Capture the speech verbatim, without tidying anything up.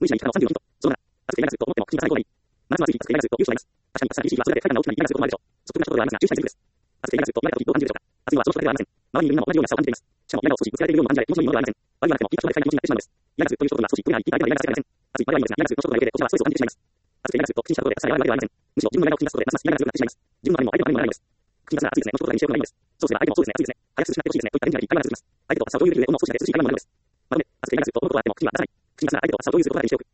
無理しない力のさんじゅうよんヒント。そのなな、預けないがずっと思っても、口が最高がいい。まずまず預けないがずっと優秀なります。確かに、確かに、意識はそれぞれ最大の大きな意味がすることもあるでしょう。率直なことではありますが、注意したいです。預けないがずっと言われた時どう感じるでしょうか。あついはその人だけではありません。周りにいるみんなも同じような差を感じています。しかも、嫌なを少しぶつけられているようにも感じられ、気持ちのいいものではありません。悪い言われても、言い方で不快な気持ちになってしまうのです。嫌なずっという人とは少し不利な言い方で嫌ながらせられません。あつい、悪いはいいのですが、嫌なずっとの人とがいるだけで、こちらはストレスを感じてしまいます。預けないがずっと口にしたことで、さえ悪いわけではありません。むしろ、自分の嫌なを口に出すことで、ますます嫌なが強くなってしまいます。自分のあれも相手のあれもならないのです。口に出すなら暑いですね。の一言が印象良くないのです。そうすれば相手もそうですね、暑いですね。早く涼しくなってほしいですね。といった返事がいっぱいは続きます。相手と朝を共有できる上で、ほんの少しだけ涼しい会話になるのです。まとめ、預けないがずっと思うことがあっても、口には出さない。口に出すなら相手と朝を共有することが印象よく、